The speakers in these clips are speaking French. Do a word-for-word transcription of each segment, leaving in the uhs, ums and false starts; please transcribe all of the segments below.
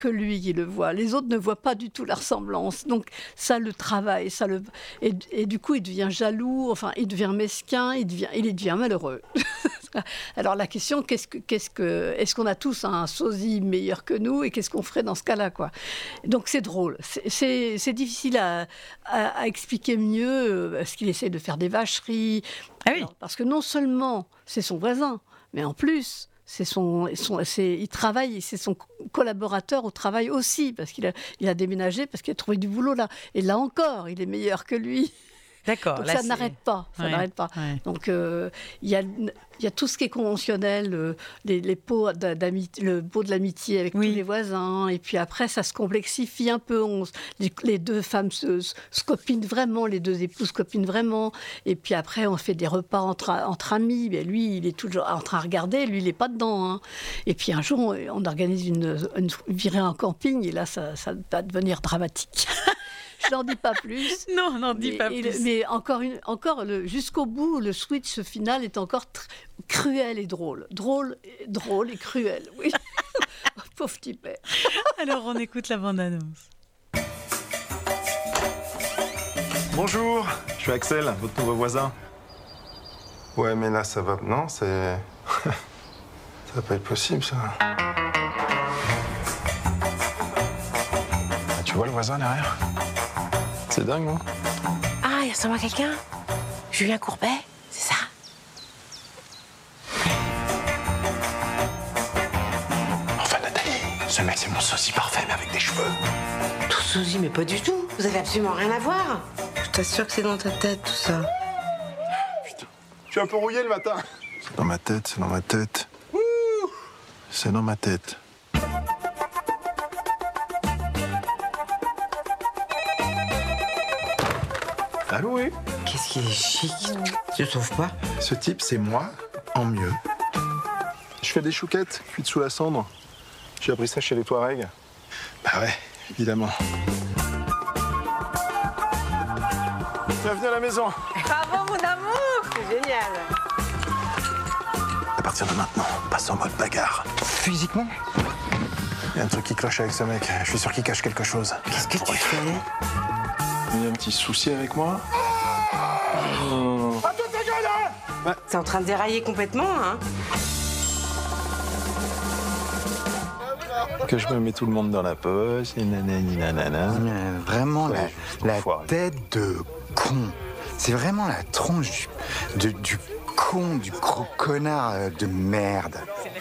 que lui qui le voit. Les autres ne voient pas du tout la ressemblance. Donc ça le travaille, ça le et, et du coup il devient jaloux. Enfin, il devient mesquin, il devient, il devient malheureux. Alors la question, qu'est-ce que, qu'est-ce que, est-ce qu'on a tous un sosie meilleur que nous et qu'est-ce qu'on ferait dans ce cas-là, quoi. Donc c'est drôle. C'est, c'est, c'est difficile à, à, à expliquer mieux parce qu'il essaie de faire des vacheries. Ah oui. Alors, parce que non seulement c'est son voisin, mais en plus. C'est son, son, c'est, il travaille, c'est son collaborateur au travail aussi, parce qu'il a, il a déménagé, parce qu'il a trouvé du boulot là. Et là encore, il est meilleur que lui. D'accord. Donc là, ça c'est... n'arrête pas, ça ouais, n'arrête pas. Ouais. Donc euh, il y a, il y a tout ce qui est conventionnel, euh, les, les pots d'amitié, le pot de l'amitié avec oui. tous les voisins, et puis après ça se complexifie un peu. On, les, les deux femmes se, se copinent vraiment, les deux épouses se copinent vraiment, et puis après on fait des repas entre, entre amis. Mais lui, il est toujours en train de regarder, lui il n'est pas dedans. Hein. Et puis un jour, on, on organise une, une virée en camping, et là ça, ça va devenir dramatique. Je n'en dis pas plus. Non, n'en dis mais, pas plus. Le, mais encore, une, encore le, jusqu'au bout, le switch final est encore tr- cruel et drôle. Drôle, drôle et cruel, oui. Pauvre type. Alors, on écoute la bande-annonce. Bonjour, je suis Axel, votre nouveau voisin. Ouais, mais là, ça va... Non, c'est... ça va pas être possible, ça. Tu vois le voisin derrière? C'est dingue, non? Ah, il ressemble à quelqu'un? Julien Courbet, c'est ça? Enfin, Nathalie, ce mec, c'est mon sosie parfait, mais avec des cheveux. Tout sosie, mais pas du tout. Vous avez absolument rien à voir. Je t'assure que c'est dans ta tête, tout ça. Putain, je suis un peu rouillé le matin. C'est dans ma tête, c'est dans ma tête. Ouh, c'est dans ma tête. Allô, oui? Qu'est-ce qui est chic? Tu trouves pas? Ce type, c'est moi, en mieux. Je fais des chouquettes, cuites sous la cendre. J'ai appris ça chez les Touaregs. Bah ouais, évidemment. Bienvenue à la maison. Bravo, mon amour! C'est génial. À partir de maintenant, passe en mode bagarre. Physiquement? Il y a un truc qui cloche avec ce mec. Je suis sûr qu'il cache quelque chose. Qu'est-ce que tu fais? Il y a un petit souci avec moi. Oh. T'es en train de dérailler complètement, hein? Que je me mets tout le monde dans la poche, et nanani nanana. Euh, vraiment, Ouais, la, la enfoiré. tête de con. C'est vraiment la tronche du, de- du con, du gros connard euh, de merde.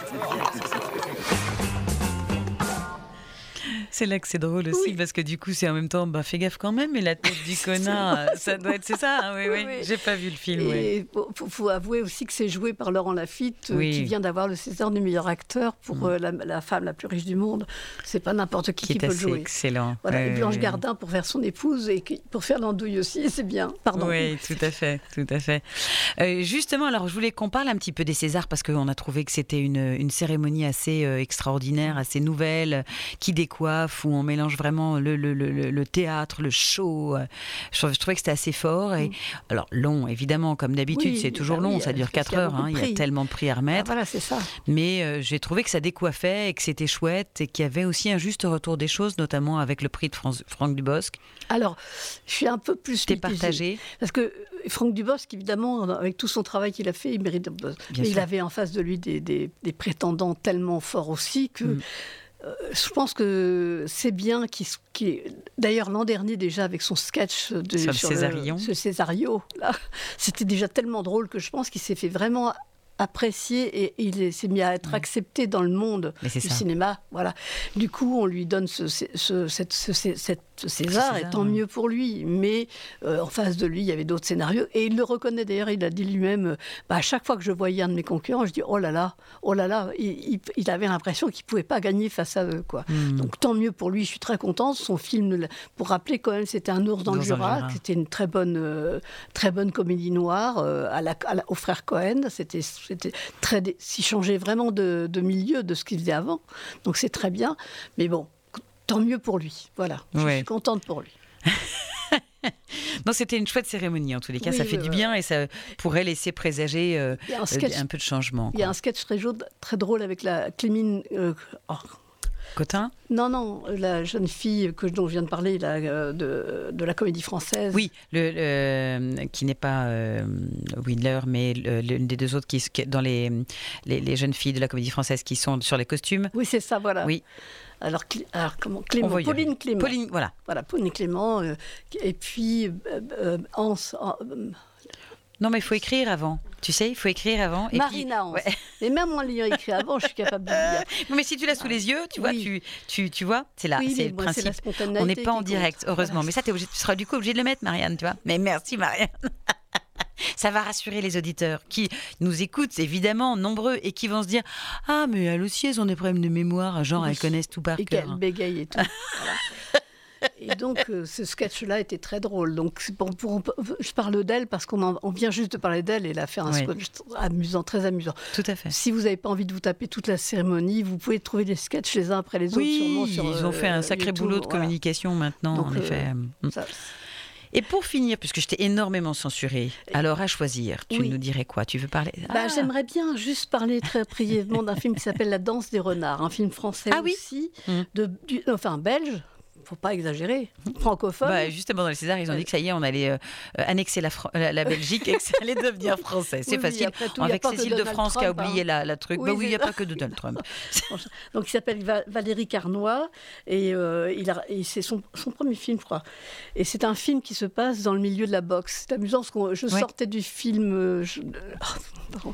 C'est là que c'est drôle aussi, Oui. parce que du coup, c'est en même temps, bah, fais gaffe quand même, mais la tête du connard, euh, ça doit être, c'est ça, hein, oui, oui, Oui. j'ai pas vu le film, oui. Et il faut avouer aussi que c'est joué par Laurent Lafitte, euh, Oui. qui vient d'avoir le César du meilleur acteur pour Mm. euh, la, la femme la plus riche du monde. C'est pas n'importe qui Qui qui, est peut le assez jouer. excellent. Voilà. Et Euh, Blanche Gardin pour faire son épouse et qui- pour faire l'andouille aussi, c'est bien. Pardon. Oui, tout à fait, tout à fait. Euh, justement, alors je voulais qu'on parle un petit peu des Césars parce qu'on a trouvé que c'était une, une cérémonie assez euh, extraordinaire, assez nouvelle, qui décoiffe, où on mélange vraiment le, le, le, le théâtre, le show. euh, Je, trouvais- je trouvais que c'était assez fort. Et, alors long, évidemment, comme d'habitude, Oui, c'est toujours bah long, oui, ça dure parce quatre qu'il y a heures, beaucoup hein, de il y a prix. tellement de prix à Ah, remettre. voilà, c'est ça. Mais euh, j'ai trouvé que ça décoiffait et que c'était chouette et qu'il y avait aussi un juste retour des choses, notamment avec le prix de France- Franck Dubosc. Alors, je suis un peu plus T'es mitigée. partagé. Parce que Franck Dubosc, évidemment, avec tout son travail qu'il a fait, il mérite. Bien Mais il sûr. avait en face de lui des, des- des prétendants tellement forts aussi que. Mm. euh, je pense que c'est bien qu'il. s- qu'il- D'ailleurs, l'an dernier, déjà, avec son sketch de, Sur le Césarillon. ce Césario, là, c'était déjà tellement drôle que je pense qu'il s'est fait vraiment apprécié et il est- s'est mis à être Ouais. accepté dans le monde Mais c'est du ça. cinéma. Voilà. Du coup, on lui donne ce, ce, ce- cette- ce- ce- cette- ce César, et César, tant ouais. mieux pour lui. Mais euh, en face de lui, il y avait d'autres scénarios. Et il le reconnaît d'ailleurs, il a dit lui-même, euh, bah, à chaque fois que je voyais un de mes concurrents, je dis, oh là là, oh là là, il, il- il avait l'impression qu'il ne pouvait pas gagner face à eux, quoi. Mm. Donc tant mieux pour lui, je suis très contente. Son film, pour rappeler quand même, c'était Un ours dans le Ours dans le Jura, Jura. c'était une très bonne, euh, très bonne comédie noire euh, à la, à la- aux frères Cohen. C'était, c'était très, dé- s'il changeait vraiment de, de milieu de ce qu'il faisait avant. Donc c'est très bien. Mais bon, tant mieux pour lui. Voilà, je Ouais. suis contente pour lui. Non, c'était une chouette cérémonie en tous les cas. Oui, ça fait oui, du oui. bien et ça pourrait laisser présager euh, Il y a un euh, sketch, un peu de changement. il y a quoi. un sketch très, jaune- très drôle avec la Clémine. euh, oh, Cotin ? Non, non, la jeune fille que, dont je viens de parler, là, euh, de, de la Comédie Française. Oui, le, le, qui n'est pas euh, Windler, mais le, l'une des deux autres qui, qui dans les, les, les jeunes filles de la Comédie Française qui sont sur les costumes. Oui, c'est ça, voilà. Oui. Alors, alors comment Clément, Pauline Clément. Pauline, voilà. Voilà, Pauline Clément. Euh, et puis, euh, euh, Hans... Euh, non, mais il faut écrire avant. Tu sais, il faut écrire avant. Et Marina Hans. Ouais. Et même en l'ayant écrit avant, je suis capable de le dire. Mais si tu l'as sous les yeux, tu vois, oui. tu, tu, tu vois, c'est là, oui, c'est le moi, principe. C'est on n'est pas en direct, compte. Heureusement. Voilà. Mais ça, t'es obligé, tu seras du coup obligé de le mettre, Marianne, tu vois. Mais merci, Marianne. Ça va rassurer les auditeurs qui nous écoutent, évidemment, nombreux, et qui vont se dire « Ah, mais elles aussi, elles ont des problèmes de mémoire, genre, oui. elles connaissent tout par et cœur. » Et qu'elles bégayent et tout. Voilà. Et donc, euh, ce sketch-là était très drôle. Donc, pour, pour, je parle d'elle parce qu'on en, on vient juste de parler d'elle et elle a fait un oui. sketch amusant, très amusant. Tout à fait. Si vous n'avez pas envie de vous taper toute la cérémonie, vous pouvez trouver des sketchs les uns après les autres. Oui, sûrement sur, ils ont fait un sacré YouTube, boulot de voilà. communication maintenant, donc, en euh, effet. Ça, et pour finir, puisque je t'ai énormément censuré, alors à choisir, tu oui. nous dirais quoi ? Tu veux parler bah, ah. J'aimerais bien juste parler très brièvement d'un film qui s'appelle La danse des renards, un film français ah, aussi, oui mmh. de, du, enfin belge. Faut pas exagérer, francophone. Bah, justement, dans les Césars, ils ont dit que ça y est, on allait euh, annexer la, Fran- la, la Belgique et que ça allait devenir français. C'est oui, facile. Tout, avec Cécile de France Trump, qui a oublié hein. la, la truc. Oui, bah oui, il n'y a pas que Donald Trump. Donc, il s'appelle Va- Valérie Carnoy et, euh, il a, et c'est son, son premier film, je crois. Et c'est un film qui se passe dans le milieu de la boxe. C'est amusant parce que je ouais. sortais du film. Euh, je... oh, pardon.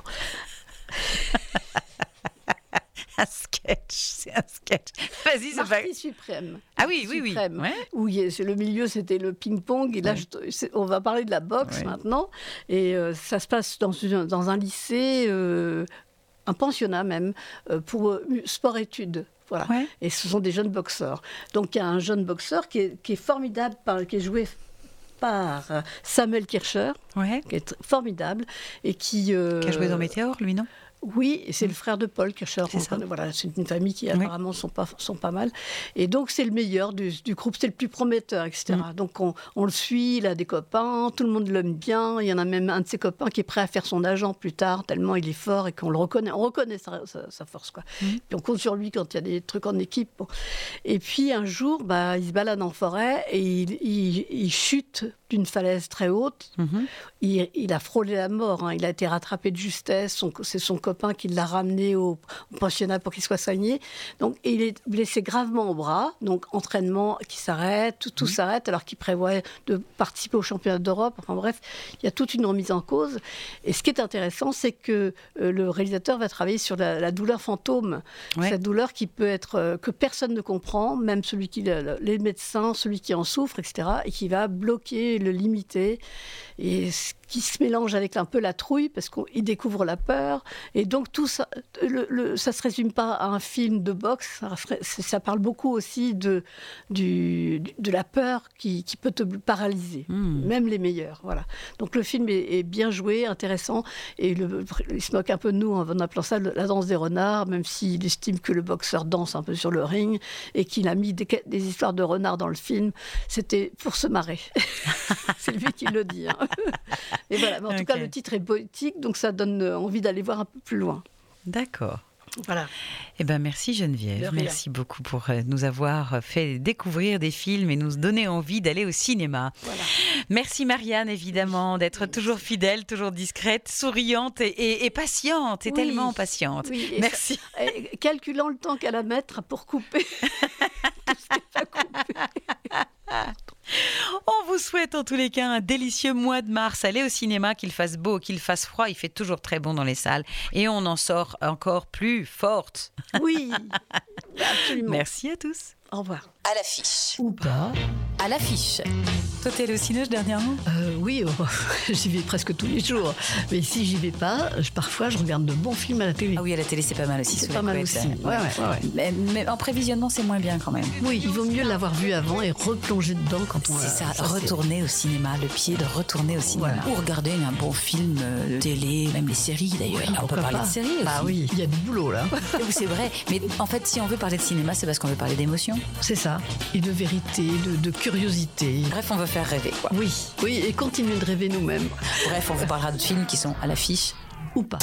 Un sketch, c'est un sketch. Vas-y, c'est Marty pas... suprême. Ah oui, oui, suprême, oui. Ouais. Où il y a, le milieu, c'était le ping-pong. Et là, ouais. je, on va parler de la boxe ouais. maintenant. Et euh, ça se passe dans, une, dans un lycée, euh, un pensionnat même, euh, pour euh, sport-études. Voilà. Ouais. Et ce sont des jeunes boxeurs. Donc, il y a un jeune boxeur qui est, qui est formidable, par, qui est joué par Samuel Kircher, ouais. qui est formidable. Et qui, euh, qui a joué dans Météor, lui, non ? Oui, et c'est mmh. le frère de Paul Kircher. C'est, ça. Voilà, c'est une famille qui apparemment oui. sont, pas, sont pas mal. Et donc, c'est le meilleur du, du groupe, c'est le plus prometteur, et cetera. Mmh. Donc, on, on le suit, il a des copains, tout le monde l'aime bien. Il y en a même un de ses copains qui est prêt à faire son agent plus tard, tellement il est fort et qu'on le reconnaît. On reconnaît sa, sa, sa force, quoi. Mmh. Puis on compte sur lui quand il y a des trucs en équipe. Bon. Et puis, un jour, bah, il se balade en forêt et il, il, il chute d'une falaise très haute. Mmh. Il, il a frôlé la mort. Hein. Il a été rattrapé de justesse. Son, c'est son copain qui l'a ramené au, au pensionnat pour qu'il soit soigné. Donc, il est blessé gravement au bras. Donc, entraînement qui s'arrête, tout, tout mmh. s'arrête, alors qu'il prévoit de participer au championnat d'Europe. Enfin bref, il y a toute une remise en cause. Et ce qui est intéressant, c'est que euh, le réalisateur va travailler sur la, la douleur fantôme. Ouais. Cette douleur qui peut être, euh, que personne ne comprend, même celui qui, les médecins, celui qui en souffre, et cetera, et qui va bloquer, le limiter. Et ce qui se mélange avec un peu la trouille, parce qu'il découvre la peur. Et donc, tout ça, le, le, ça ne se résume pas à un film de boxe. Ça, ça parle beaucoup aussi de, du, de la peur qui, qui peut te paralyser, mmh. même les meilleurs. Voilà. Donc, le film est, est bien joué, intéressant. Et le, il se moque un peu de nous en appelant ça la danse des renards, même s'il estime que le boxeur danse un peu sur le ring et qu'il a mis des, des histoires de renards dans le film. C'était pour se marrer. C'est lui qui le dit. Hein. Et voilà. Mais en okay. tout cas, le titre est poétique, donc ça donne envie d'aller voir un peu plus loin. D'accord. Voilà. Eh ben, merci Geneviève, merci beaucoup pour nous avoir fait découvrir des films et nous donner envie d'aller au cinéma. Voilà. Merci Marianne, évidemment, d'être oui. toujours fidèle, toujours discrète, souriante et, et, et patiente, et oui. tellement patiente. Oui. Et merci. Ça, et calculant le temps qu'elle a à mettre pour couper tout ce qu'elle a coupé. On vous souhaite en tous les cas un délicieux mois de mars. Allez au cinéma, qu'il fasse beau, qu'il fasse froid. Il fait toujours très bon dans les salles. Et on en sort encore plus forte. Oui, absolument. Merci à tous. Au revoir. À l'affiche. Ou pas. À l'affiche. Toi, t'es allé au ciné dernièrement ? euh, Oui, oh, j'y vais presque tous les jours. Mais si j'y vais pas, je, parfois je regarde de bons films à la télé. Ah oui, à la télé, c'est pas mal aussi. C'est pas mal aussi. Ouais, ouais, ouais, ouais. Mais, mais en prévisionnement, c'est moins bien quand même. Oui, il vaut mieux l'avoir vu avant et replonger dedans quand on. C'est ça, retourner au cinéma, le pied de retourner au cinéma. Voilà. Ou regarder un bon film euh, télé, même les séries d'ailleurs. Oui, on peut parler pas. de séries aussi. Ah oui, il y a du boulot là. C'est vrai. Mais en fait, si on veut parler de cinéma, c'est parce qu'on veut parler d'émotion. C'est ça. Et de vérité, de, de curiosité. Bref, on veut faire rêver, quoi. Oui, oui, et continuer de rêver nous-mêmes. Bref, on vous parlera de films qui sont à l'affiche ou pas.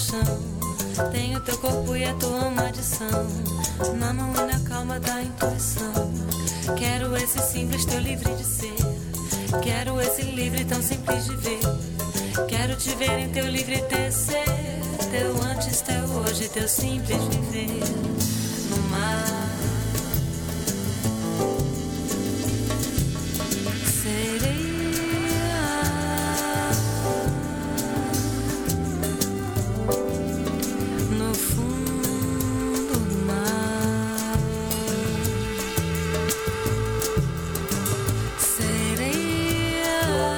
chão. Tenho teu corpo e a tua alma adição. Na mão e na calma da intuição. Quero esse simples teu livre de ser. Quero esse livre tão simples de ver. Quero te ver em teu livre tecer. Teu antes, teu hoje, teu simples viver. No mar sereia, no fundo do mar. Sereia,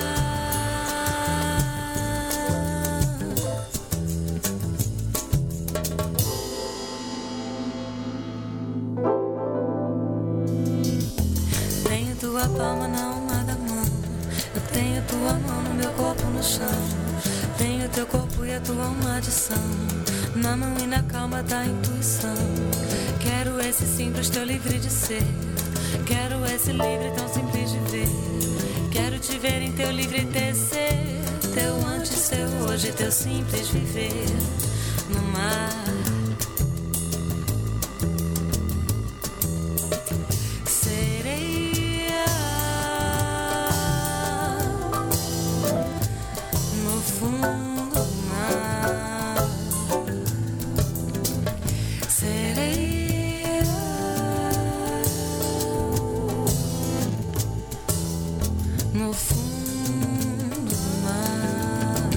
tenho tua palma na alma da mão. Eu tenho tua mão no meu corpo no chão. Tenho teu corpo e a tua alma adição. Na mão e na calma da intuição. Quero esse simples teu livre de ser. Quero esse livre tão simples de ver. Quero te ver em teu livre tecer. Teu antes, teu hoje, teu simples viver. No mar sereia, no fundo do mar. Sereia, no fundo do mar.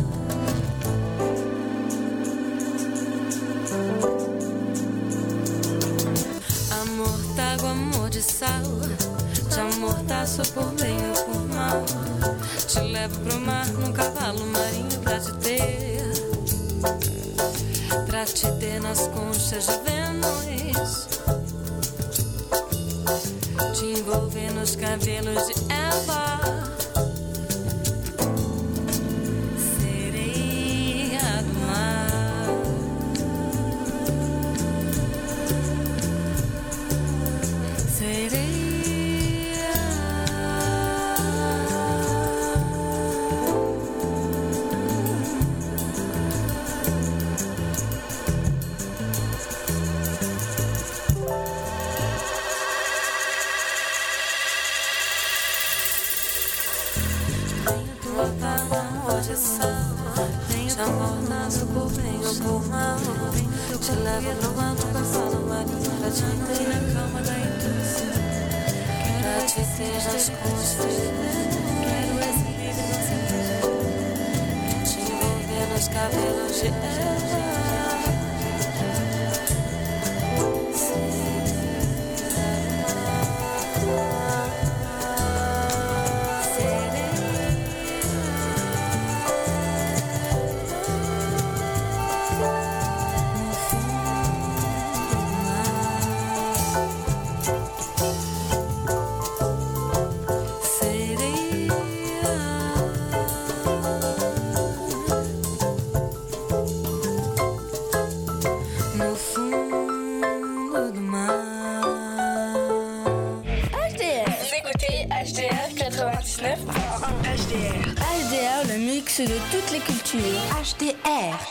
Amor d'água, amor de sal. De amortaço por bem ou por mal. Te levo pro mar num cavalo marinho pra te ter. Pra te ter nas conchas de Vênus. Te envolver nos cabelos de Eva. Sereia do mar. Sereia, tenho tua palma hoje sal. Tenho teu amor por bem ou por mal. Te levo pro alto com a sala marinha. Pra te ter na calma da intuição. Pra te ter nas costas. Quero esse livre não simples. Te envolver nos cabelos de Eva. No fundo do mar. H D R. Vous écoutez H D R quatre-vingt-dix-neuf point un. H D R. H D R, le mix de toutes les cultures. H D R.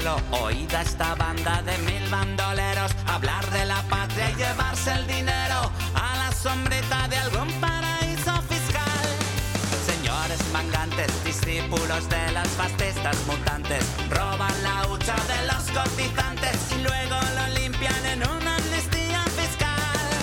cielo. Oída esta banda de mil bandoleros hablar de la patria y llevarse el dinero a la sombrita de algún paraíso fiscal. Señores mangantes, discípulos de las fascistas mutantes, roban la hucha de los cotizantes y luego lo limpian en una amnistía fiscal.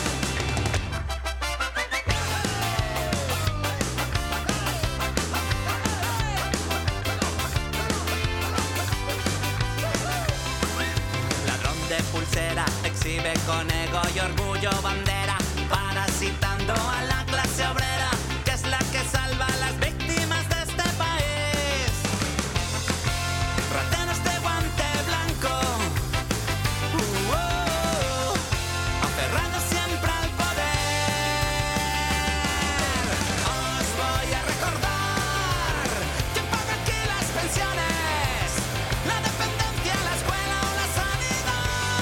De pulsera, exhibe con ego y orgullo bandera, parasitando a la clase obrera, que es la que salva a las víctimas de este país. Rateros de guante blanco, uh, uh, aferrados siempre al poder. Os voy a recordar quién paga aquí las pensiones, la dependencia, la escuela o la sanidad.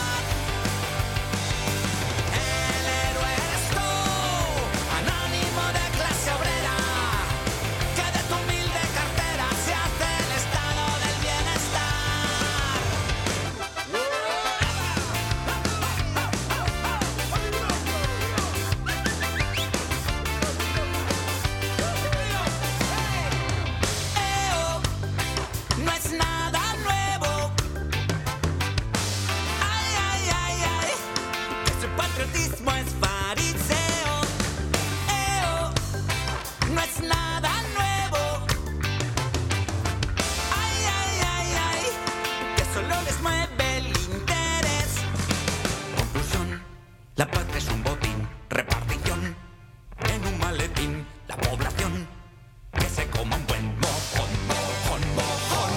La patria es un botín, repartición en un maletín. La población que se coma un buen mojón, mojón, mojón.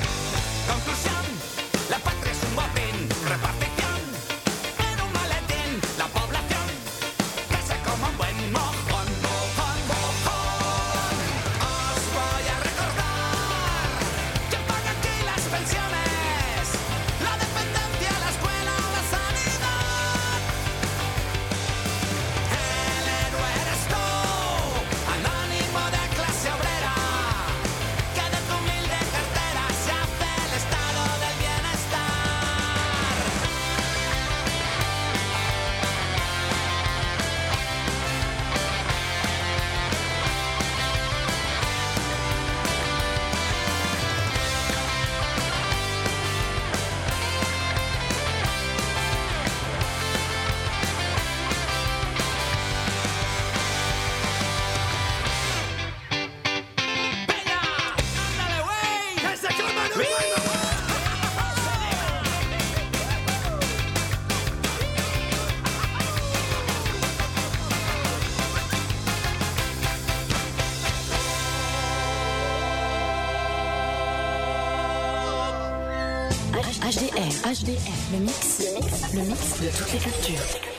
Conclusión, la patria es un botín, repartición en un maletín. La población que se coma un buen mojón, mojón, mojón. Os voy a recordar quién paga aquí las pensiones, la dependencia, la escuela o la sanidad. H D R, H D R, le mix, le mix, le mix de toutes les cultures.